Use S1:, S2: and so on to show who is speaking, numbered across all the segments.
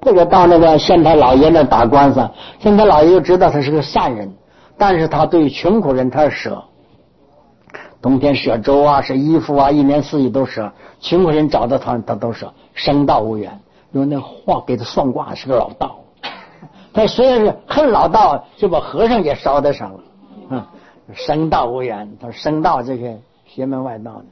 S1: 这个到那个县太老爷那打官司，县太老爷就知道他是个善人，但是他对穷苦人他是舍，冬天舍粥啊，舍衣服啊，一年四季都舍，穷苦人找到他都舍，生道无缘。用那话给他算卦是个老道，他虽然是恨老道，就把和尚也烧得上了。生道无缘，他说生道这个邪门外道的。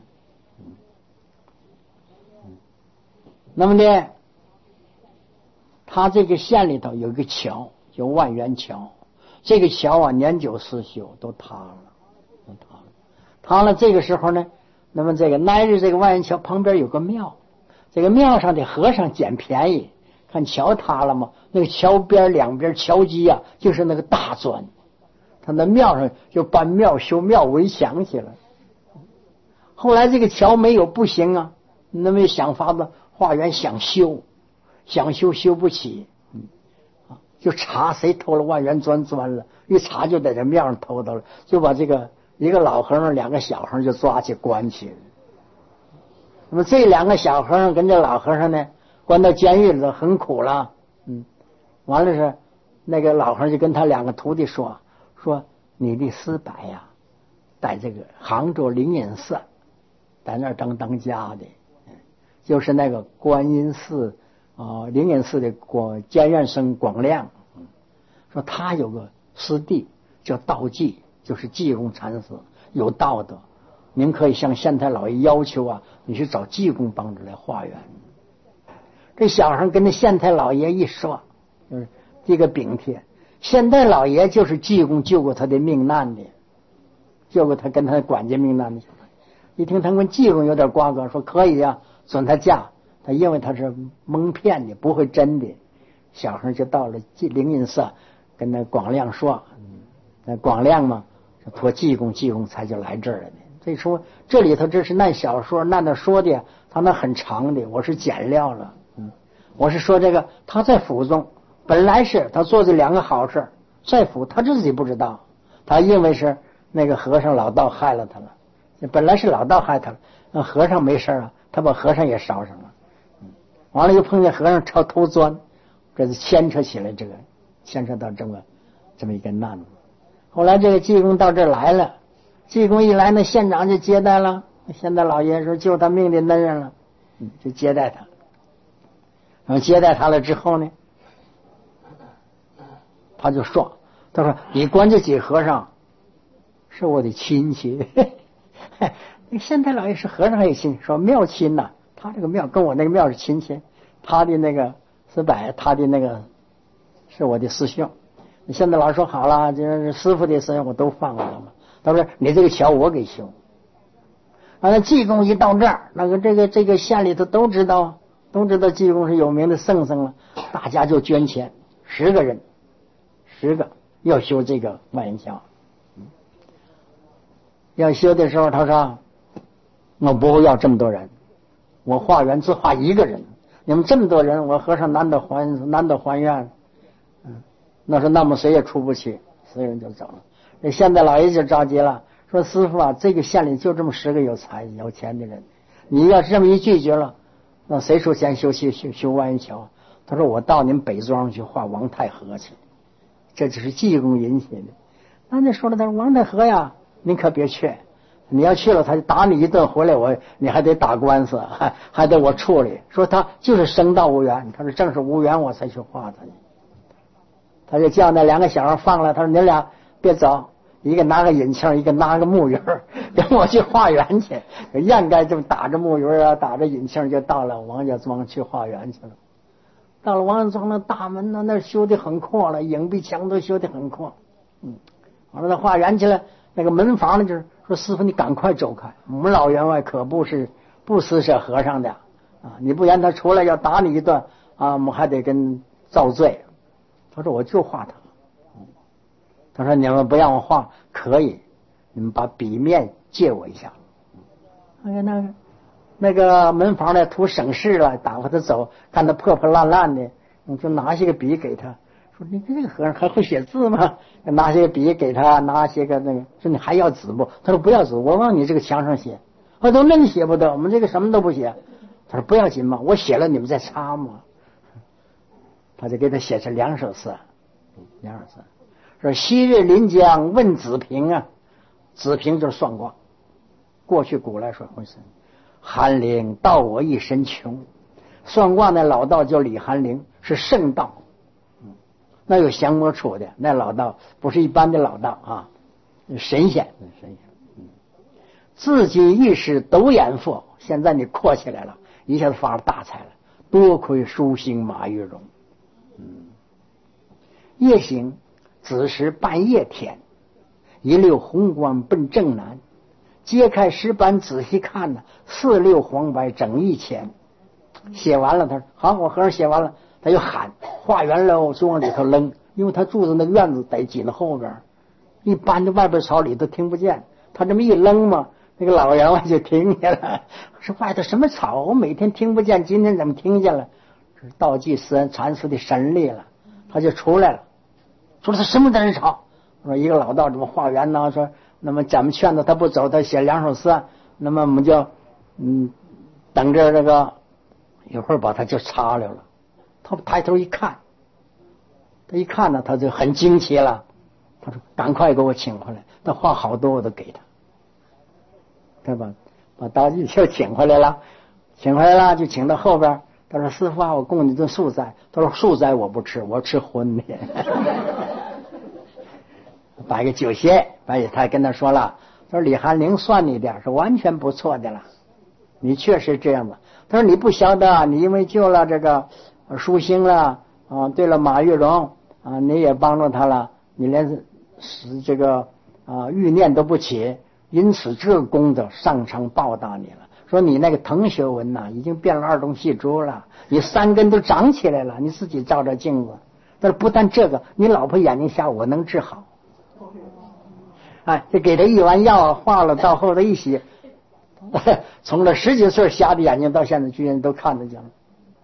S1: 那么呢，他这个县里头有个桥叫万源桥，这个桥啊年久失修，都塌了。塌了这个时候呢，那么这个南日这个万源桥旁边有个庙，这个庙上的和尚捡便宜，看桥塌了嘛，那个桥边两边桥基啊就是那个大砖，他那庙上就搬庙修庙围墙去了。后来这个桥没有不行啊，那么想法子化缘想修修不起，就查谁偷了万元砖了，一查就在这庙上偷到了，就把这个一个老和尚两个小和尚就抓去关去了。那么这两个小和尚跟这老和尚呢关到监狱里头很苦了。完了是那个老和尚就跟他两个徒弟说你的师伯呀在这个杭州灵隐寺在那儿当家的，就是那个观音寺灵隐寺的监院生广亮，说他有个师弟叫道济，就是济公禅师，有道德，您可以向县太老爷要求啊，你去找济公帮助来化缘。这小孩跟那县太老爷一说，就是这个禀帖，县太老爷就是济公救过他的命难的，救过他跟他管家命难的。一听他跟济公有点瓜葛，说可以啊，准他嫁。他因为他是蒙骗的，不会真的。小孩就到了灵隐寺，跟那广亮说，那广亮嘛托济公才就来这儿了的。所以说这里头这是那小说那说的，他那很长的，我是简料了。我是说这个他在府中本来是他做这两个好事，在府他自己不知道，他因为是那个和尚老道害了他了，本来是老道害他了，那和尚没事啊，他把和尚也烧上了。完了又碰见和尚偷砖，这是牵扯起来，这个牵扯到这么一个难子。后来这个济公到这儿来了，济公一来，那县长就接待了，县太老爷说救他命的恩人了，就接待他。然后接待他了之后呢，他就说，他说你关这几个和尚是我的亲戚。那县太老爷是和尚还有亲戚，说庙亲呐，他这个庙跟我那个庙是亲戚，他的那个师伯，他的那个是我的师兄。现在老师说好了，就是师傅的事我都放了嘛。他说你这个桥我给修。完了济公一到这儿，那个这个县里头都知道济公是有名的圣僧了，大家就捐钱，10个人，10个要修这个万源桥。要修的时候他说我不会要这么多人，我化缘只化1个人，你们这么多人，我和尚难得还愿。那说那么谁也出不去，10人就走了。那现在老爷就着急了，说师傅啊，这个县里就这么10个有钱的人，你要是这么一拒绝了，那谁出钱修万源桥？他说我到你们北庄去画王太和去，这就是济公引起的。那说了，他说王太和呀，您可别去，你要去了他就打你一顿，回来你还得打官司，还得我处理。说他就是生道无缘，他说正是无缘我才去画他。他就叫那2个小孩放了，他说你俩别走，一个拿个引磬，一个拿个木鱼，跟我去化缘去。应该就打着木鱼啊，打着引磬就到了王家庄去化缘去了。到了王家庄那大门那修的很阔了，影壁墙都修的很阔。完了他化缘去了，那个门房呢就是说师傅你赶快走开，我们老员外可不施舍和尚的啊，你不然他出来要打你一顿啊，我们还得跟遭罪。他说我就画他。他说你们不让我画可以，你们把笔面借我一下。那个门房的图省事了，打发他走，看他破破烂烂的，你就拿些个笔给他，说你这个和尚还会写字吗？拿些个笔给他，拿些个那个，说你还要纸不？他说不要纸，我往你这个墙上写。我都那写不得，我们这个什么都不写。他说不要紧嘛，我写了你们再擦嘛。 他就给他写成2首诗，说昔日临江问子平啊，子平就是算卦，过去古来说会是韩陵道我一身穷，算卦那老道叫李韩陵，是圣道，那有降魔杵的，那老道不是一般的老道啊，神仙。自己一时斗眼富，现在你阔起来了，一下子发了大财了，多亏书星马玉荣。夜行子时半夜天，一溜红光奔正南，揭开石板仔细看呢，4溜黄白整1000。写完了，他说好，我和尚写完了，他就喊画圆喽，就往里头扔，因为他住的那院子得紧了后边，一般的外边草里都听不见，他这么一扔嘛，那个老员外就听见了，说外头什么草，我每天听不见，今天怎么听见了？这是道济慈恩禅师的神力了，他就出来了，说他什么在人吵？说一个老道怎么化缘呢？说那么咱们劝他，他不走，他写2首诗，那么我们就等着这个一会儿把他就插了。他抬头一看，他一看呢，他就很惊奇了。他说：“赶快给我请回来。”他话好多我都给他，对吧？把道济就请回来了，就请到后边。他说：“师父啊，我供你顿素斋。”他说：“素斋我不吃，我吃荤的。”摆个酒席，他跟他说了，他说李韩陵算你点是完全不错的了，你确实这样子。他说你不晓得，你因为救了这个舒心了啊，对了马玉荣啊，你也帮助他了，你连这个欲念都不起，因此这个功德上苍报答你了。说你那个滕学文呐，已经变了2种细珠了，你3根都长起来了，你自己照照镜子。但是不但这个，你老婆眼睛瞎，我能治好。就给他1丸药化了，到后头一洗，从这10几岁瞎的眼睛到现在居然都看得见了。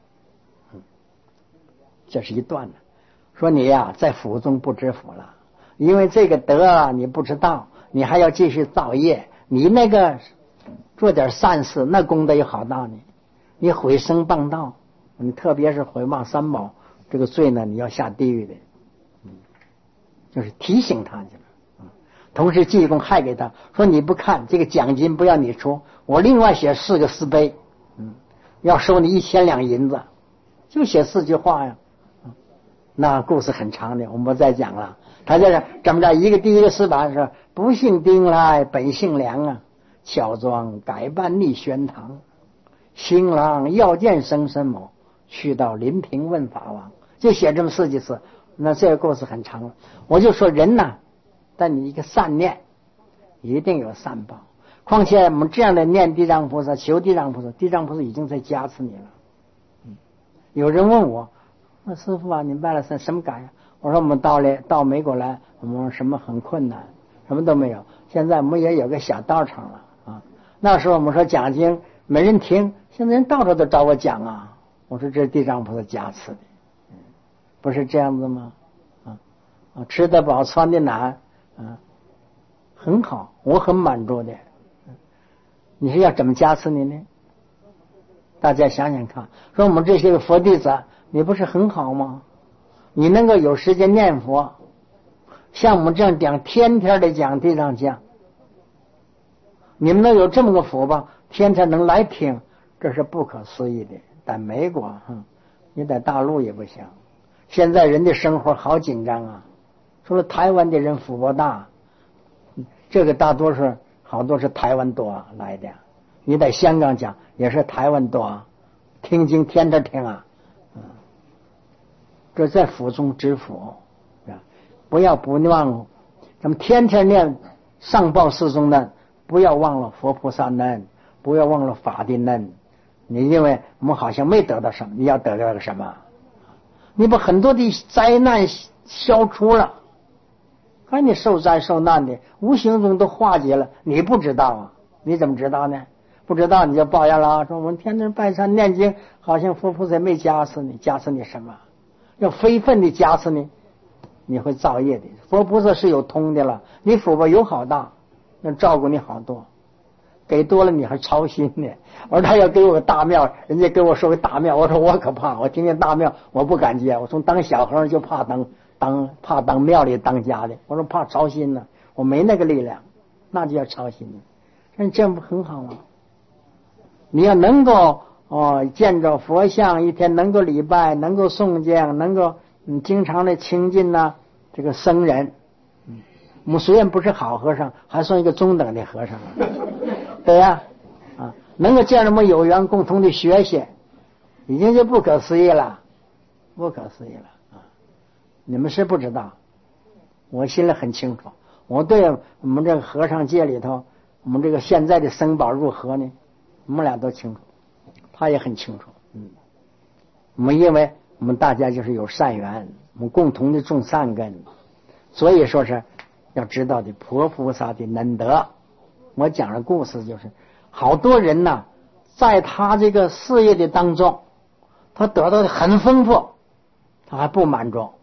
S1: 这是一段的，说你呀在福中不知福了，因为这个德你不知道，你还要继续造业，你那个做点善事，那功德也好大呢。你毁生谤道，你特别是毁谤三宝，这个罪呢你要下地狱的。就是提醒他去了。同时济公还给他说，你不看这个奖金不要你出，我另外写4个四碑，要收你1000两银子，就写4句话呀。那故事很长的，我们不再讲了。他这怎么着？第一个诗版是不姓丁来本姓梁啊，乔装改扮逆宣堂，新郎要见生身某，去到临平问法王，就写这么4句词。那这个故事很长了，我就说人呐，但你一个善念一定有善报。况且我们这样的念地藏菩萨，求地藏菩萨，地藏菩萨已经在加持你了。有人问我，那师父啊，你拜了什么感呀？我说我们到美国来，我们什么很困难，什么都没有。现在我们也有个小道场了啊。那时候我们说讲经没人听，现在人到处都找我讲啊。我说这是地藏菩萨加持的，不是这样子吗？吃得饱，穿得暖，很好，我很满足的。你是要怎么加持你呢？大家想想看，说我们这些个佛弟子，你不是很好吗？你能够有时间念佛，像我们这样讲，天天的讲地藏经，你们能有这么个福报，天天能来听，这是不可思议的。在美国，你在大陆也不行。现在人的生活好紧张啊，除了台湾的人福报大，这个大多数好多是台湾多来的。你在香港讲也是台湾多，听经天天听啊。这在福中知福，不忘，咱们天天念上报四中恩，不要忘了佛菩萨恩，不要忘了法的恩。你因为我们好像没得到什么，你要得到个什么？你把很多的灾难消除了，看你受灾受难的无形中都化解了，你不知道啊？你怎么知道呢？不知道你就抱怨了，说我们天天拜忏念经，好像佛菩萨没加持你，加持你什么？要非分的加持你，你会造业的。佛菩萨是有通的了，你福报有好大，能照顾你好多。 给多了你还操心呢。我说他要给我个大庙，人家跟我说个大庙，我说我可怕，我听见大庙我不敢接，我从当小和尚就怕当庙里当家的，我说怕操心呢，我没那个力量，那就要操心呢。那这样不很好吗？你要能够见着佛像，一天能够礼拜，能够诵经，能够经常的亲近呢这个僧人。我们虽然不是好和尚，还算一个中等的和尚，对呀，能够见着我们有缘共同的学习，已经就不可思议了，不可思议了啊！你们是不知道，我心里很清楚。我对我们这个和尚界里头，我们这个现在的僧宝如何呢？我们俩都清楚，他也很清楚。我们因为我们大家就是有善缘，我们共同的种善根，所以说是要知道的佛菩萨的能德。我讲的故事就是，好多人呢，在他这个事业的当中，他得到的很丰富，他还不满足。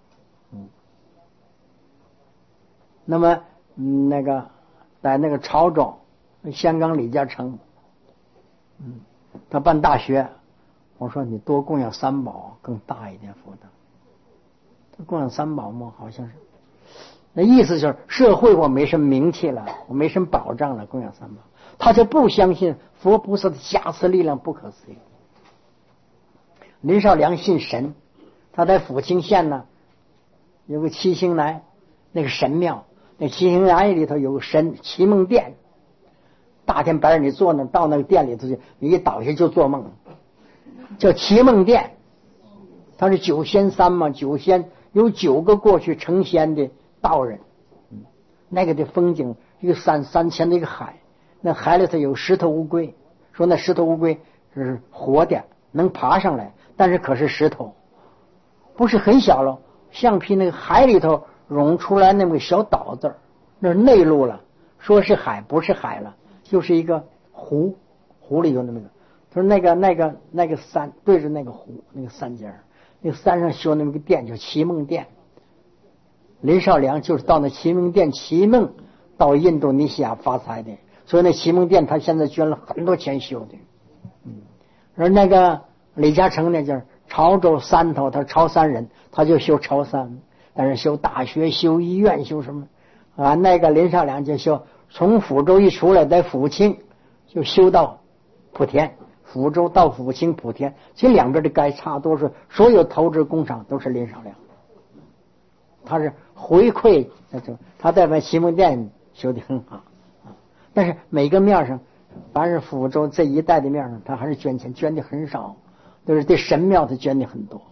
S1: 那么那个在那个潮州，香港李嘉诚，他办大学，我说你多供养三宝更大一点福德。他供养三宝嘛，好像是那意思就是社会我没什么名气了，我没什么保障了，供养三宝，他就不相信佛菩萨的加持力量不可思议。林少良信神，他在福清县呢有个七星来那个神庙，那七星来里头有个神奇梦殿，大天白日你坐那到那个殿里头去，你一倒下就做梦，叫奇梦殿。他是九仙山嘛，九仙有9个过去成仙的道人，那个的风景，一个山前的一个海，那海里头有石头乌龟，说那石头乌龟是活的，能爬上来，但是可是石头，不是很小了，橡皮那个海里头涌出来那么个小岛子，那是内陆了，说是海不是海了，就是一个湖，湖里有那么个，他说那个山对着那个湖，那个山尖，那个山上修那么个殿叫奇梦殿。林少良就是到那奇梦殿祈梦，到印度尼西亚发财的，所以那奇梦殿他现在捐了很多钱修的。而那个李嘉诚呢，就是潮州山头，他是潮汕人，他就修潮汕，但是修大学、修医院、修什么那个林少良就修，从福州一出来，在福清就修到莆田，福州到福清、莆田，这两边的该差都是所有投资工厂都是林少良，他是回馈，他在那奇梦殿修得很好但是每个面上，凡是福州这一带的面上，他还是捐钱，捐的很少，就是对神庙他捐的很多。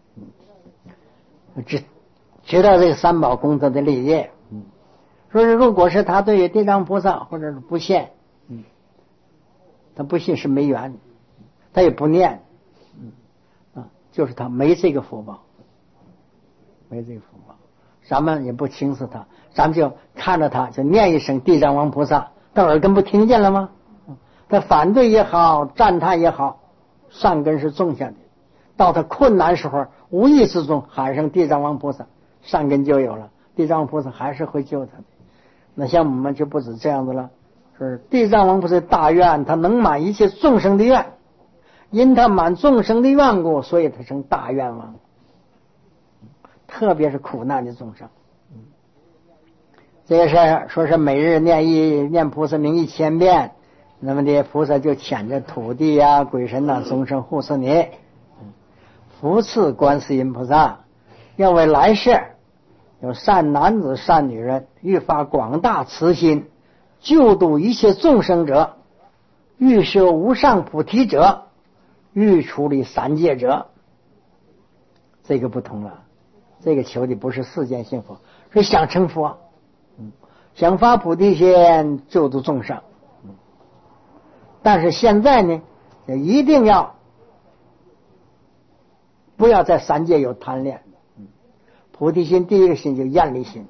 S1: 知道这个三宝功德的利益，说是如果是他对地藏菩萨或者是不信，他不信是没缘，他也不念，就是他没这个福报，没这个福报，咱们也不轻视他，咱们就看着他就念一声地藏王菩萨，他耳根不听见了吗？他反对也好，赞叹也好，善根是种下的，到他困难时候无意之中喊声地藏王菩萨，善根就有了，地藏王菩萨还是会救他的。那像我们就不止这样子了，是地藏王菩萨大愿，他能满一切众生的愿，因他满众生的愿故，所以他成大愿王，特别是苦难的众生。这个是说是每日念菩萨名1000遍，那么的菩萨就牵着土地啊、鬼神啊、众生护持你，福赐观世音菩萨，要为来世有善男子善女人，欲发广大慈心，救度一切众生者，欲修无上菩提者，欲处理三界者。这个不同了，这个求的不是世间幸福，是想成佛，想发菩提心救度众生。但是现在呢，一定要不要在三界有贪恋。菩提心第一个心就厌离心，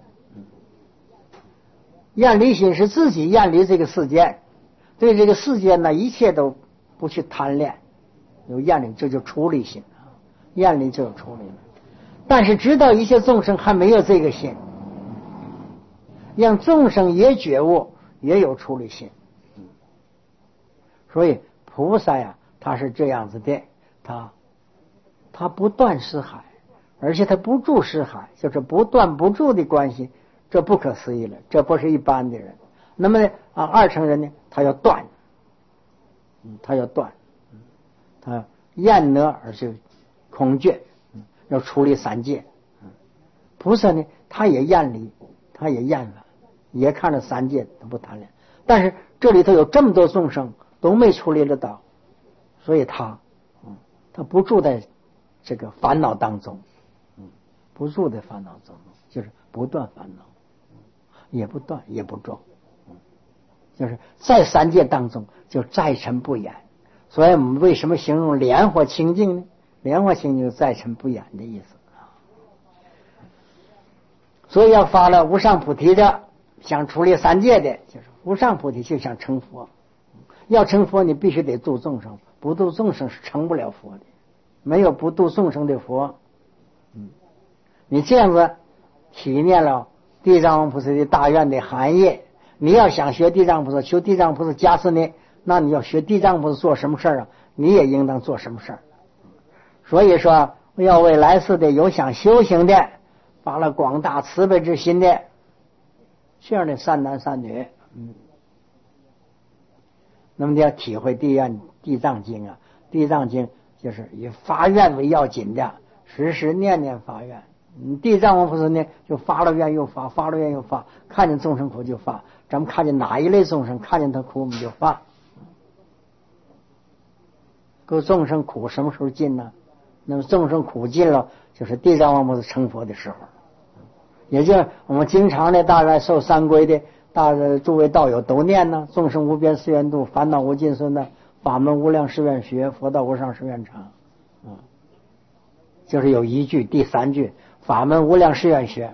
S1: 厌离心是自己厌离这个世界，对这个世界呢一切都不去贪恋，有厌离，这就出离心，厌离就有出离。但是知道一切众生还没有这个心，让众生也觉悟，也有出离心。 所以菩萨呀，他是这样子的，他不断识海，而且他不住识海，就是不断不住的关系，这不可思议了，这不是一般的人。那么呢二乘人呢，他要断，他要断，他厌乐而是空觉，要处理三界。菩萨呢，他也厌离，他也厌烦，也看着三界，他不贪恋。但是这里头有这么多众生都没处理得到，所以他不住在这个烦恼当中，不住在烦恼当中，就是不断烦恼，也不断也不住，就是在三界当中就在尘不染。所以我们为什么形容莲花清净呢？莲花清净在尘不染的意思。所以要发了无上菩提的，想处理三界的，就是无上菩提就想成佛。要成佛，你必须得度众生，不度众生是成不了佛的。没有不度众生的佛。你这样子体验了地藏王菩萨的大愿的含义，你要想学地藏菩萨，求地藏菩萨加持你，那你要学地藏菩萨做什么事啊？你也应当做什么事儿。所以说，要为来世的有想修行的，发了广大慈悲之心的这样的善男善女，那么你要体会地藏经啊，地藏经就是以发愿为要紧的，时时念念发愿。地藏王菩萨呢，就发了愿又发，发了愿又发，看见众生苦就发，咱们看见哪一类众生，看见他苦我们就发。个众生苦什么时候尽呢？那么众生苦尽了，就是地藏王菩萨成佛的时候。也就是我们经常的大概受三皈的诸位道友都念呢，众生无边誓愿度，烦恼无尽孙的，法门无量誓愿学，佛道无上誓愿成。就是有一句，第三句，法门无量誓愿学。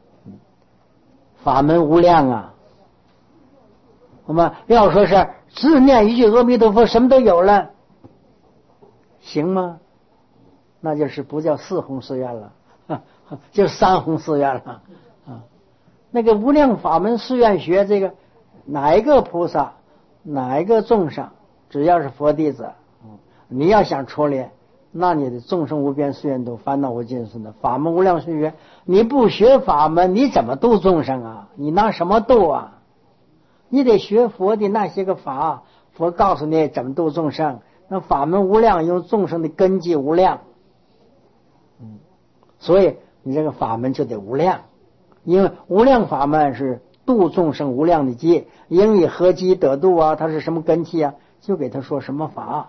S1: 法门无量啊，我们要说是只念一句阿弥陀佛，什么都有了，行吗？那就是不叫四弘誓愿了，就是三弘誓愿了。那个无量法门誓愿学，这个哪一个菩萨，哪一个众生，只要是佛弟子，你要想出来，那你的众生无边誓愿度，烦恼无尽孙的，法门无量誓愿。你不学法门，你怎么度众生啊？你拿什么度啊？你得学佛的那些个法，佛告诉你怎么度众生。那法门无量，有众生的根基无量，所以你这个法门就得无量，因为无量法门是度众生无量的基，应以何基得度啊？他是什么根基啊？就给他说什么法。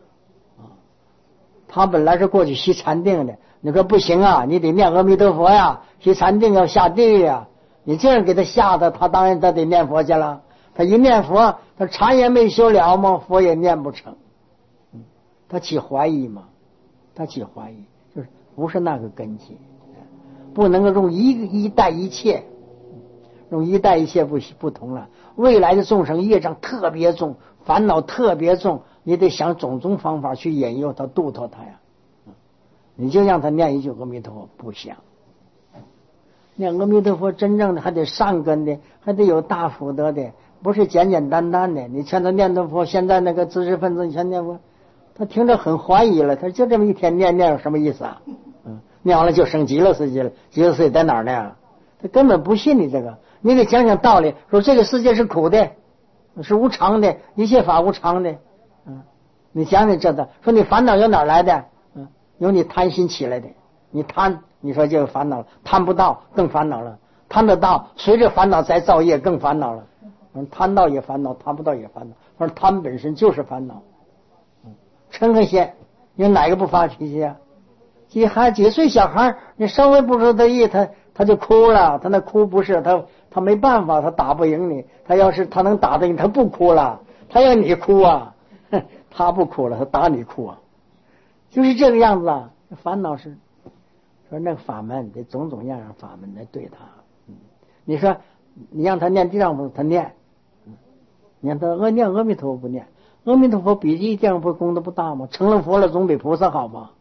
S1: 他本来是过去习禅定的，你说不行啊，你得念阿弥陀佛呀，习禅定要下地狱呀。你这样给他吓得，他当然他得念佛去了。他一念佛，他禅也没修了嘛，佛也念不成。他起怀疑嘛，他起怀疑，就是不是那个根基，不能够用一代一切，用一代一切不同了。未来的众生业障特别重，烦恼特别重，你得想种种方法去引诱他、度脱他呀。你就让他念一句阿弥陀佛，不行。念阿弥陀佛真正的还得善根的，还得有大福德的，不是简简单单的。你劝他念的佛，现在那个知识分子全念佛，他听着很怀疑了，他就这么一天念有什么意思啊？念完了就升极乐世界了，极乐世界在哪儿呢？他根本不信你这个。你得讲讲道理，说这个世界是苦的，是无常的，一切法无常的。你讲讲这个，说你烦恼由哪儿来的？由你贪心起来的。你贪，你说就有烦恼了；贪不到，更烦恼了；贪得到，随着烦恼再造业，更烦恼了。贪到也烦恼，贪不到也烦恼。说贪本身就是烦恼。嗔和嫌，有哪个不发脾气啊？几岁小孩，你稍微不知他意，他就哭了。他那哭不是他没办法，他打不赢你。他要是他能打得赢，他不哭了。他要你哭啊，他不哭了，他打你哭啊，就是这个样子啊。烦恼是说那个法门得种种样样法门来对他。你说你让他念地藏菩萨，他念；你让他念阿弥陀佛不念。阿弥陀佛比地藏菩萨功德不大吗？成了佛了总比菩萨好吗？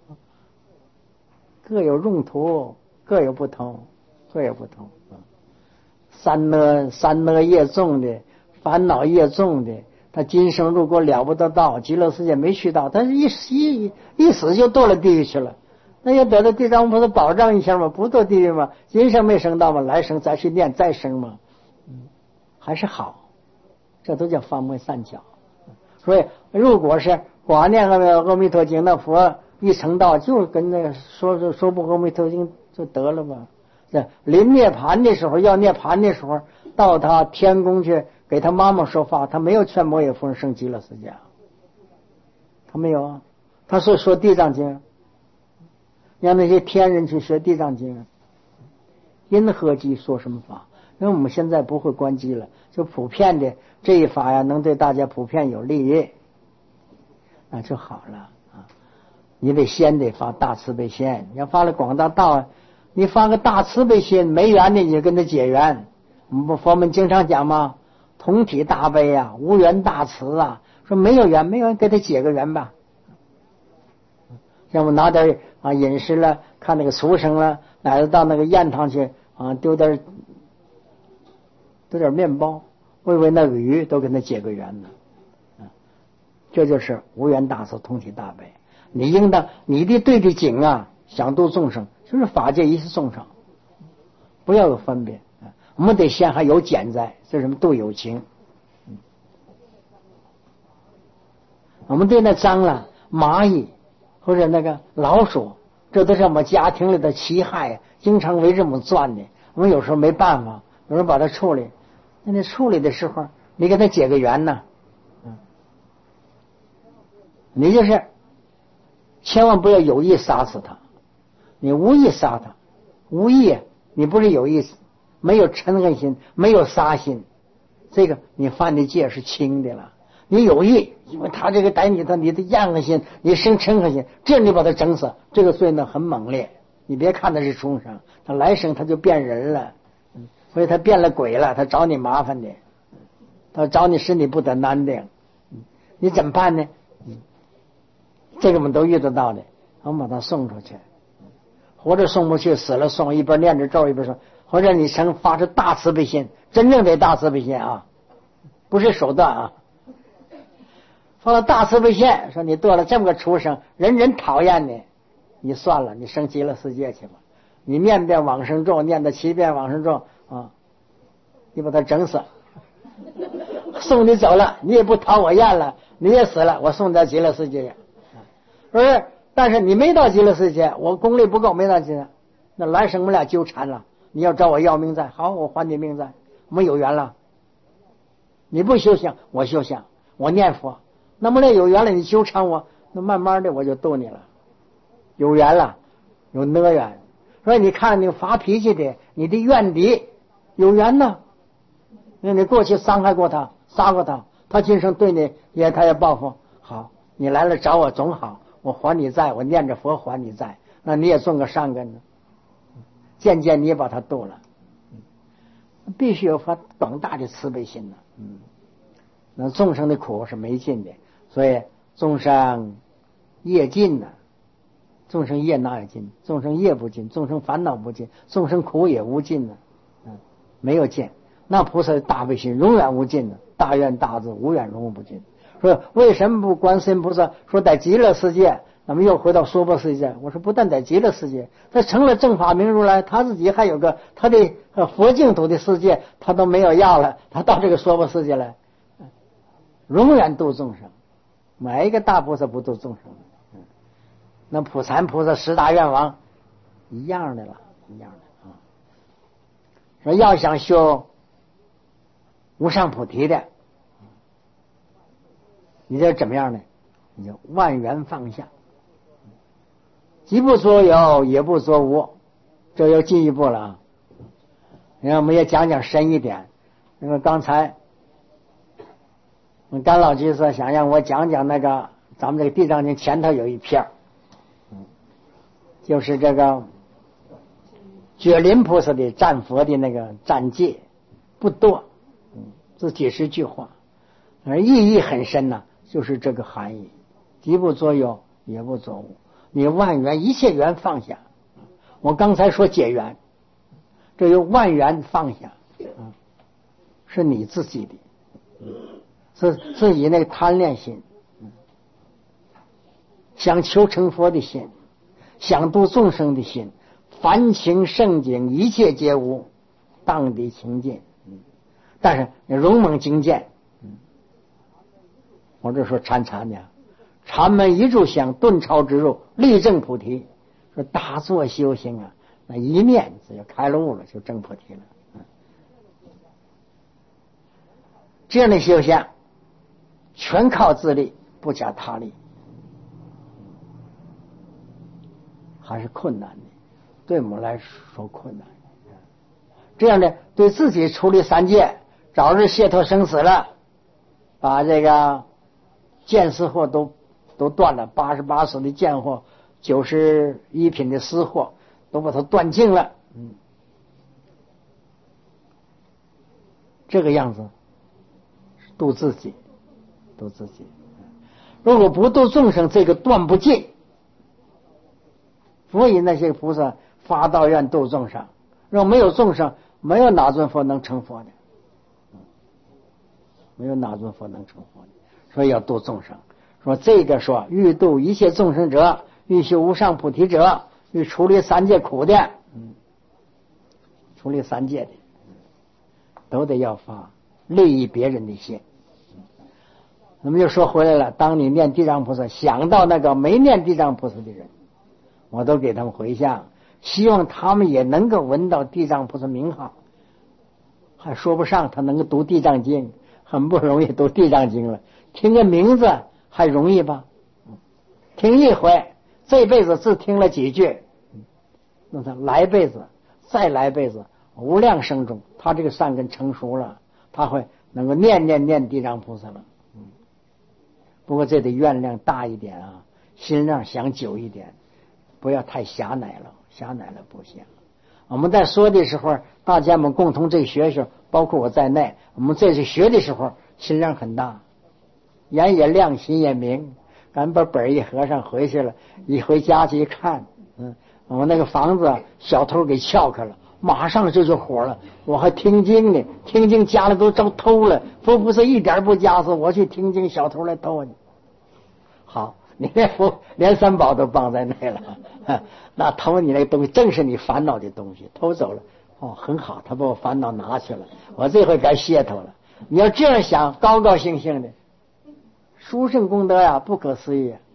S1: 各有用途，各有不同，各有不同。三恶业重的，烦恼业重的， 他今生如果了不得道，极乐世界没去到，他一死就堕了地狱去了。那要得到地藏王菩萨保障一下吗？不堕地狱吗？今生没升到吗？来生再去念再生吗？还是好，这都叫方门善巧。所以如果是光念阿弥陀经，那佛一成道就跟那个说部阿弥陀经就得了吧。这临涅盘的时候，要涅盘的时候，到他天宫去给他妈妈说法，他没有劝摩耶夫人升极乐世界，他没有啊，他是说地藏经，让那些天人去学地藏经。因何机说什么法？因为我们现在不会关机了，就普遍的这一法呀，能对大家普遍有利益，那就好了啊。你得先得发大慈悲心，要发了广大道，你发个大慈悲心，没缘的你就跟他结缘。我们佛门经常讲嘛，同体大悲啊，无缘大慈啊。说没有缘，给他结个缘吧。让我拿点饮食了，看那个畜生了，乃至到那个堰塘去丢点面包，喂那个鱼，都跟他结个缘呢。这就是无缘大慈，同体大悲。你应当你的对的景啊，想度众生，就是法界一切众生，不要有分别。我们得先还有简在，这是什么度有情。我们对那脏了蚂蚁或者那个老鼠，这都是我们家庭里的欺害，经常围这么转的。我们有时候没办法，有人把它处理。那你处理的时候，你给他结个缘呢，你就是千万不要有意杀死他，你无意杀他，无意你不是有意思，没有嗔恨心，没有杀心，这个你犯的戒是轻的了。你有意，因为他这个逮你的厌恶心，你生嗔恨心，这你把他整死，这个罪呢很猛烈。你别看他是畜生，他来生他就变人了，所以他变了鬼了，他找你麻烦的，他找你使你不得难的，你怎么办呢？这个我们都遇得到的，我们把他送出去，活着送不去，死了送，一边念着咒一边说，或者你发出大慈悲心，真正的大慈悲心啊，不是手段啊。发了大慈悲心，说你堕了这么个畜生，人人讨厌你，你算了，你升极乐世界去吧。你念遍往生咒，念到7遍往生咒啊，你把他整死，送你走了，你也不讨我厌了，你也死了，我送到极乐世界去。不是，但是你没到极乐世界，我功力不够，没到极乐，那来生我们俩纠缠了。你要找我要命债，好，我还你命债，我们有缘了。你不修行，我修行，我念佛。那么有缘了，你纠缠我，那慢慢的我就逗你了。有缘了，有恶缘。所以你看你发脾气的，你的怨敌有缘呢。那你过去伤害过他，杀过他，他今生对你他也报复。好，你来了找我总好，我还你债，我念着佛还你债，那你也种个善根呢。渐渐你也把他度了。必须有发广大的慈悲心呢。那众生的苦是没尽的。所以众生业尽呢，众生业哪有尽？众生业不尽，众生烦恼不尽，众生苦也无尽呢，没有尽。那菩萨的大悲心永远无尽的，大愿大智无远永无不尽。说为什么不观世音菩萨说在极乐世界？那么又回到娑婆世界。我说不但在极乐世界，他成了正法明如来，他自己还有个他的佛净土的世界，他都没有要了，他到这个娑婆世界来，永远度众生。每一个大菩萨不度众生，那普禅菩萨10大愿王一样的了，一样的啊。说要想修无上菩提的，你这怎么样呢？你就万缘放下，既不作有，也不作无，这又进一步了啊。然后我们也讲讲深一点，因为刚才甘老居士想让我讲讲那个咱们这个地藏经前头有一篇，就是这个觉林菩萨的赞佛的那个赞戒，不多，这几10句话，而意义很深呐，就是这个含义，既不作有，也不作无，你万缘一切缘放下。我刚才说解缘，这有万缘放下，是你自己的。 是以那个贪恋心，想求成佛的心，想度众生的心，凡情圣境一切皆无，当地清净。但是勇猛精进，我这说禅呢，禅门一炷香，顿超之入，立正菩提。说打坐修行啊，那一念就开了悟了，就证菩提了。这样的修行全靠自力，不加他力，还是困难的，对我们来说困难。这样的对自己处理三界，早日解脱生死了，把这个见思惑都断了，88所的见惑，91品的思惑都把它断尽了。这个样子度自己。如果不度众生，这个断不尽。所以那些菩萨发道愿度众生，若没有众生，没有哪尊佛能成佛的，没有哪尊佛能成佛的。所以要度众生。说这个说欲度一切众生者，欲修无上菩提者，欲处理三界苦的，处理三界的，都得要发利益别人的心。那么就说回来了，当你念地藏菩萨，想到那个没念地藏菩萨的人，我都给他们回向，希望他们也能够闻到地藏菩萨名号。还说不上他能够读地藏经，很不容易读地藏经了，听个名字还容易吧？听一回，这辈子只听了几句，那他来辈子再来辈子，无量生中，他这个善根成熟了，他会能够念地藏菩萨了。不过这得愿量大一点啊，心量想久一点，不要太狭隘了，狭隘了不行。我们在说的时候，大家们共同这学学，包括我在内，我们这次学的时候心量很大，眼也亮，心也明。咱把本一合上回去了，一回家去一看，我们那个房子小偷给撬开了，马上就火了。我还听经呢，听经家里都遭偷了，佛菩萨一点不加死，我去听经，小偷来偷你。好，你连三宝都放在内了，那偷你那个东西正是你烦恼的东西，偷走了，很好，他把我烦恼拿去了，我这回该解脱了。你要这样想，高高兴兴的，殊胜功德呀，不可思议。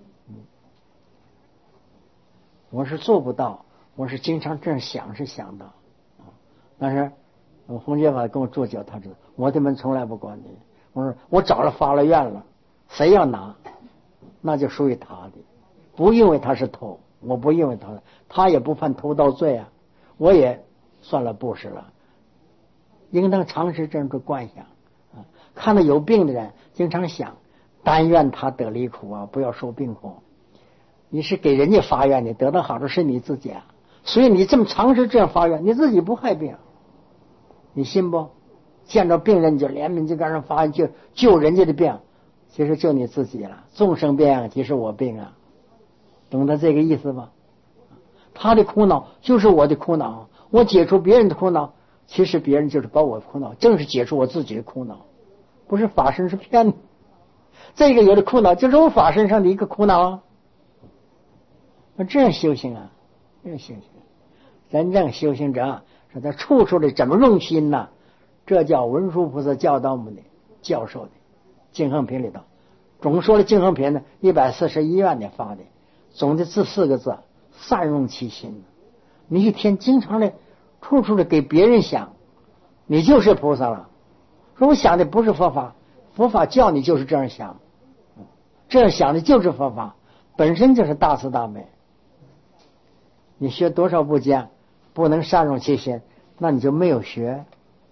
S1: 我是做不到，我是经常这样想，是想到，但是洪杰法跟我做脚，他知道我的门从来不关的。我说我找了发了愿了，谁要拿，那就属于他的，不因为他是偷，我不因为他也不犯偷盗罪啊，我也算了布施了，应当常时这样的观想。看到有病的人，经常想，但愿他得离苦啊，不要受病苦。你是给人家发愿的，得到好处是你自己啊，所以你这么常时这样发愿，你自己不害病，你信不？见着病人就怜悯，就跟人发愿，救人家的病，其实救你自己了。众生病，其实我病啊，懂得这个意思吧？他的苦恼就是我的苦恼，我解除别人的苦恼，其实别人就是把我的苦恼，正是解除我自己的苦恼，不是法身是骗你。这个有的苦恼就是我法身上的一个苦恼啊。这样修行啊，这样修行，真正修行者是他处处的怎么用心呢？这叫文殊菩萨教导我们的教授的净恒品里头，总说的净恒品呢，141愿的发的，总的这4个字，善用其心。你一天经常的处处的给别人想，你就是菩萨了。说我想的不是佛法，佛法教你就是这样想，这样想的就是佛法，本身就是大慈大悲。你学多少部经，不能善用其心，那你就没有学。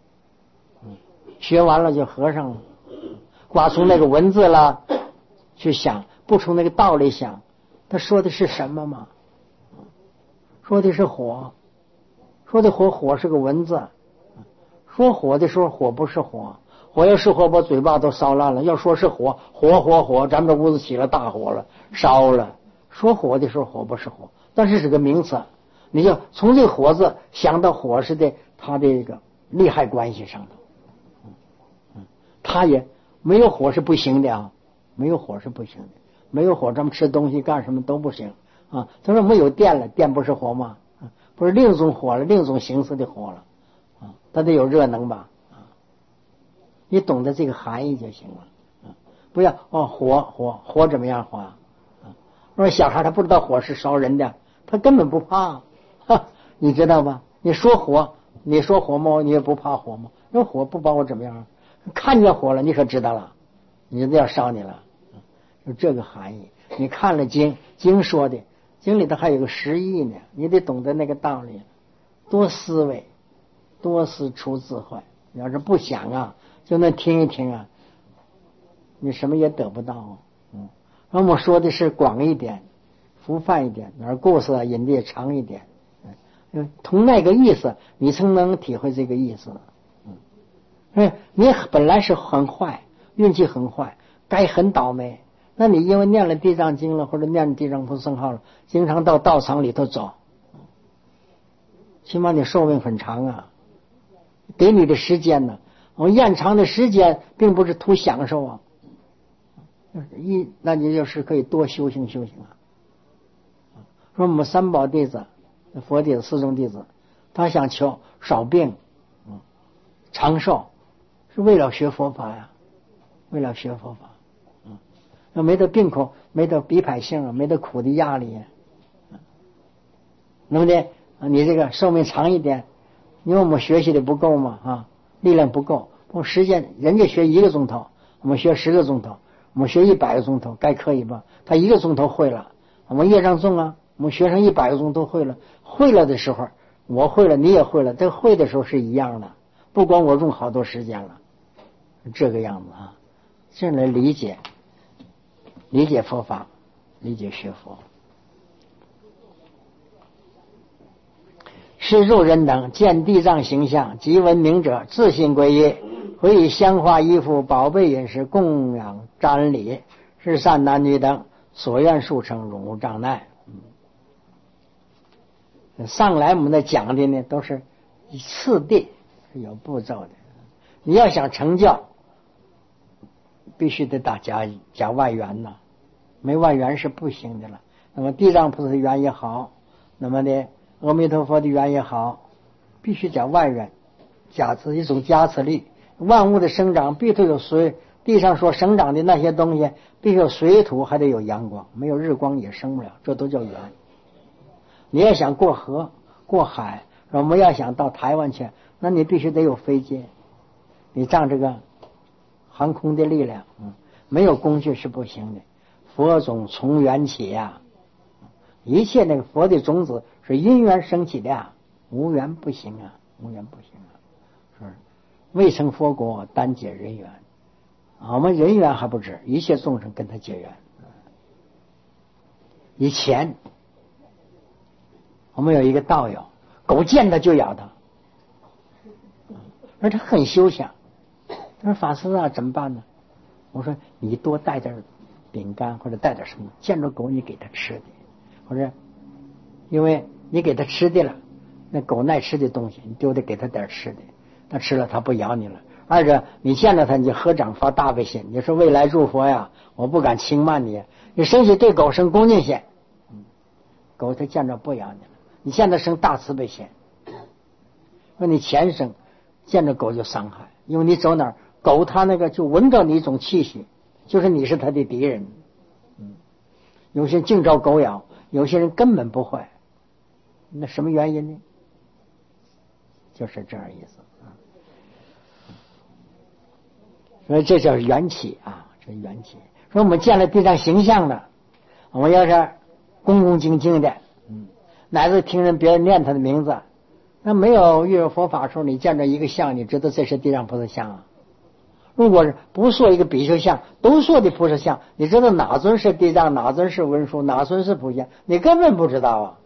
S1: 学完了就合上了，光从那个文字了去想，不从那个道理想。他说的是什么吗？说的是火，说的火是个文字。说火的时候，火不是火，火要是火，把嘴巴都烧烂了。要说是火，火，咱们这屋子起了大火了，烧了。说火的时候，火不是火，但是是个名词。你就从这个火字想到火是的它的一个利害关系上头。他也没有火是不行的啊，没有火是不行的，没有火咱们吃东西干什么都不行啊。他说没有电了，电不是火吗？不是另一种火了，另一种形式的火了啊，它得有热能吧啊。你懂得这个含义就行了啊，不要火怎么样火啊？说小孩他不知道火是烧人的，他根本不怕，你知道吗？你说火吗？你也不怕火吗？那火不把我怎么样？看见火了，你可知道了，你都要烧你了，就这个含义。你看了经说的，经里头还有个实义呢，你得懂得那个道理。多思维，多思出智慧。要是不想啊，就那听一听啊，你什么也得不到啊。那我说的是广一点，浮泛一点，而故事引的也长一点。同那个意思，你才能体会这个意思。你本来是很坏，运气很坏，该很倒霉。那你因为念了地藏经了，或者念了地藏菩萨圣号了，经常到道场里头走，起码你寿命很长啊。给你的时间呢，我延长的时间并不是图享受啊，那你就是可以多修行啊。说我们三宝弟子、佛弟子、四众弟子，他想求少病、长寿，是为了学佛法呀，为了学佛法。那没得病苦，没得逼迫性，没得苦的压力，那么呢，你这个寿命长一点，因为我们学习的不够嘛啊，力量不够，我时间人家学1个钟头，我们学10个钟头，我们学100个钟头，该可以吧？他1个钟头会了，我们业障重啊，我们学生100个钟头会了，会了的时候我会了，你也会了，这会的时候是一样的，不光我用好多时间了，这个样子啊，这样来理解佛法，理解学佛。是入人等见地藏形象，即闻名者自信皈依，会以香花衣服、宝贝饮食供养瞻礼，是善男女等所愿速成，永无障碍。上来我们在讲的呢，都是次第，是有步骤的。你要想成就，必须得打假外缘呐，没外缘是不行的了。那么地藏菩萨的缘也好，那么呢阿弥陀佛的缘也好，必须讲外缘，一种加持力。万物的生长必须有水，地上所生长的那些东西必须有水土，还得有阳光，没有日光也生不了，这都叫缘。你要想过河过海，我们要想到台湾去，那你必须得有飞机，你仗这个航空的力量，没有工具是不行的。佛种从缘起呀，一切那个佛的种子是因缘升起的呀，无缘不行啊，无缘不行啊，是未成佛国单解人缘，我们人缘还不止，一切众生跟他结缘。以前我们有一个道友，狗见他就咬他，而他很修想。他说法师啊，怎么办呢？我说你多带点饼干或者带点什么，见着狗你给他吃的，或者因为你给他吃的了，那狗爱吃的东西你就得给他点吃的，他吃了他不咬你了。二者你见着他你就合掌发大悲心，你说未来诸佛呀，我不敢轻慢你，你生起对狗生恭敬心，狗他见着不咬你了。你现在生大慈悲心，说你前生见着狗就伤害，因为你走哪儿狗它那个就闻到你一种气息，就是你是他的敌人。有些净招狗咬，有些人根本不会，那什么原因呢？就是这样意思。所以这叫缘起啊，这缘起。说我们见了地藏形象了，我们要是恭恭敬敬的，乃至听人别人念他的名字，那没有遇到佛法的时候，你见着一个像，你知道这是地藏菩萨像啊。如果是不说一个比丘像，都说的菩萨像，你知道哪尊是地藏，哪尊是文殊，哪尊是普贤，你根本不知道啊。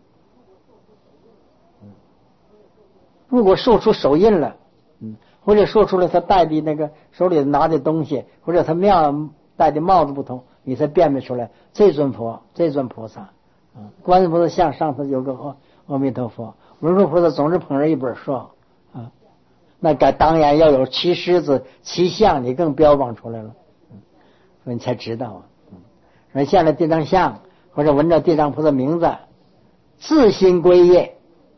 S1: 如果说出手印了，或者说出了他戴的那个手里拿的东西，或者他戴的帽子不同，你才辨别出来这尊佛，这尊菩萨。观世菩萨像上头有个阿弥陀佛，文殊菩萨总是捧着一本书啊， 那当然要有骑狮子、骑象，你更标榜出来了，所以你才知道啊。说见了地藏像或者闻着地藏菩萨名字，自心归业。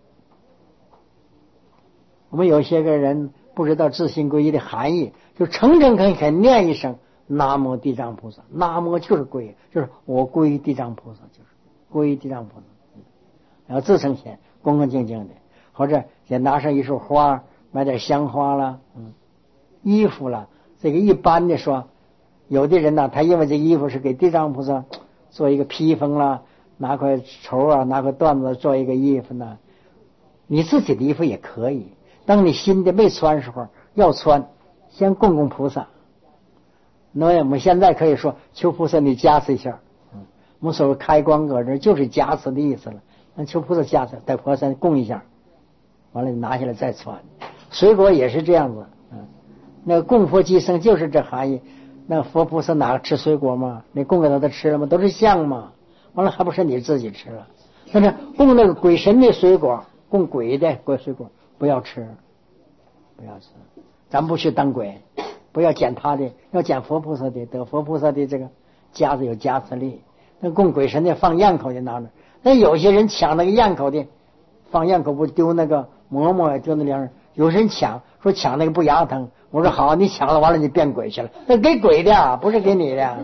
S1: 我们有些个人不知道自心归业的含义，就诚诚恳恳念一声南无地藏菩萨，南无就是归，就是我归于地藏菩萨，就是归于地藏菩萨。然后自诚心恭恭敬敬的，或者也拿上一束花，买点香花了，衣服了。这个一般的说，有的人呢，他因为这衣服是给地藏菩萨做一个披风了，拿块绸啊，拿块缎子做一个衣服呢。你自己的衣服也可以，当你新的没穿时候要穿，先供供菩萨。那我们现在可以说求菩萨你加持一下，我们所谓开光搁这就是加持的意思了。那求菩萨加持，在菩萨供一下，完了你拿下来再穿。水果也是这样子，那个供佛寄生就是这含义。那佛菩萨哪吃水果吗？你供给他吃了吗？都是像嘛。完了还不是你自己吃了？但是供那个鬼神的水果，供鬼的水果不要吃，不要吃。咱不去当鬼，不要捡他的，要捡佛菩萨的，得佛菩萨的这个加持有加持力。那供鬼神的放咽口的拿着。那有些人抢那个咽口的，放咽口不丢那个馍馍，丢那两人。有人抢说抢那个不牙疼，我说好，你抢了完了你变鬼去了，那给鬼的不是给你的。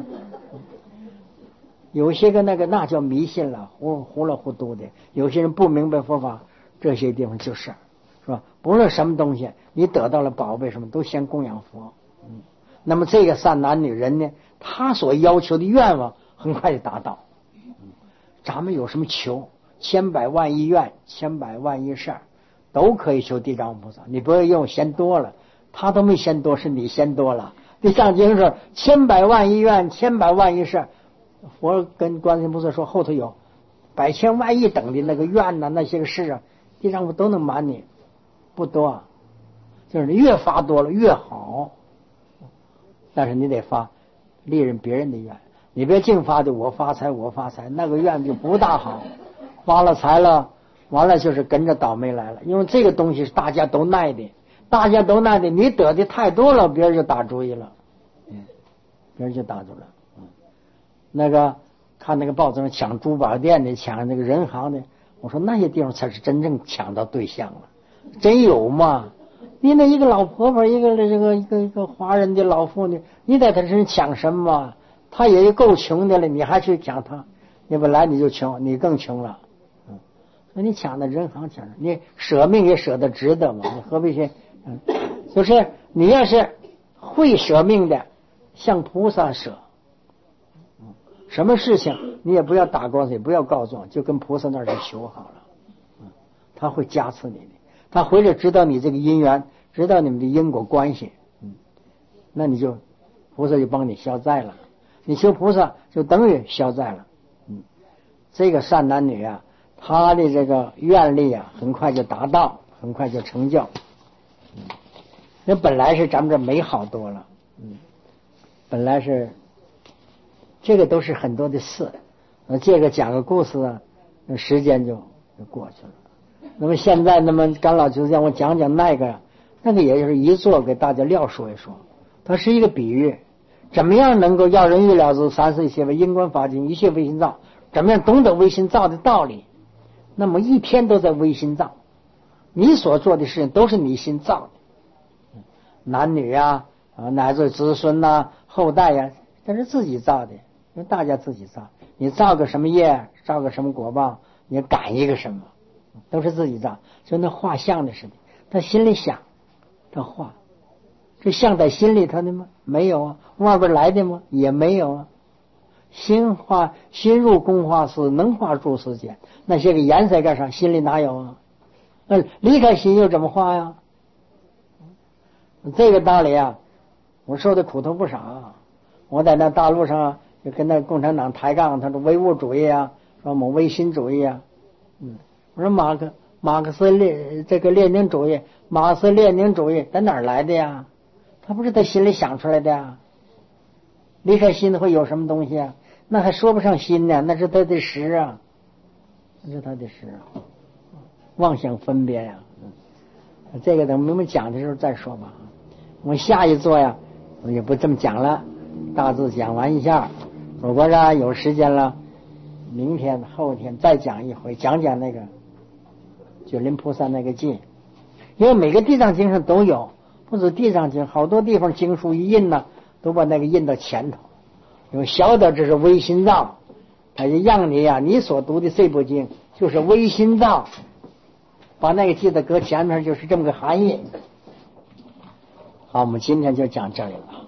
S1: 有些个那叫迷信了，糊里糊涂的。有些人不明白佛法，这些地方就是吧？不论什么东西，你得到了宝贝什么，都先供养佛。那么这个善男女人呢，他所要求的愿望很快就达到。咱们有什么求，千百万亿愿，千百万亿事，都可以求地藏菩萨。你不要用嫌多了，他都没嫌多，是你嫌多了。地藏经说千百万亿愿，千百万亿事，佛跟观世音菩萨说后头有百千万亿等的那个愿呐，那些个事啊，地藏菩萨都能满你，不多，就是越发多了越好。但是你得发利人别人的愿，你别净发的我发财我发财，那个愿就不大好。发了财了，完了就是跟着倒霉来了。因为这个东西是大家都耐的，大家都耐的，你得的太多了，别人就打主意了，别人就打住了。那个看那个报纸上抢珠宝店的，抢那个人行的，我说那些地方才是真正抢到对象了，真有吗？你那一个老婆婆，一个华人的老妇女，你在她身上抢什么？她也够穷的了，你还去抢她？你本来你就穷，你更穷了。那你抢的人行抢的，你舍命也舍得值得嘛？你何必去？就是你要是会舍命的，向菩萨舍。什么事情你也不要打官司，也不要告状，就跟菩萨那儿去求好了。他会加持你的，他回来知道你这个因缘，知道你们的因果关系，那你就菩萨就帮你消灾了。你求菩萨就等于消灾了。这个善男女啊，他的这个愿力啊，很快就达到，很快就成就。那本来是咱们这美好多了，本来是这个都是很多的事。这个讲个故事啊，那时间就过去了。那么现在，那么甘老就让我讲讲那个也就是一做给大家料说一说。它是一个比喻，怎么样能够要人欲了知三世一切为因观法境一切唯心造，怎么样懂得唯心造的道理。那么一天都在唯心造，你所做的事情都是你心造的，男女啊，乃至子孙呐、后代呀，这是自己造的，因为大家自己造。你造个什么业，造个什么果报，你感一个什么，都是自己造。就那画像的似的，他心里想，他画，这像在心里头的吗？没有啊。外边来的吗？也没有啊。心入工画师，能画诸世界。那些个颜色干啥？心里哪有啊？离开心又怎么画呀？这个道理啊，我受的苦头不少啊。我在那大陆上就跟那共产党抬杠，他说唯物主义啊，说某唯心主义啊。我说马克思列宁主义，马克思列宁主义在哪儿来的呀？他不是他心里想出来的呀。离开心会有什么东西啊？那还说不上心呢，那是他的识啊，那是他的识啊，妄想分别呀。 这个等我们讲的时候再说吧。我们下一座呀，我也不这么讲了，大致讲完一下。如果呢有时间了，明天后天再讲一回，讲那个觉林菩萨那个经，因为每个地藏经上都有，不止地藏经，好多地方经书一印呢，都把那个印到前头。因为晓得这是微心藏，他就让你呀，你所读的这部经就是微心藏，把那个记得搁前面，就是这么个含义。好，我们今天就讲这里了。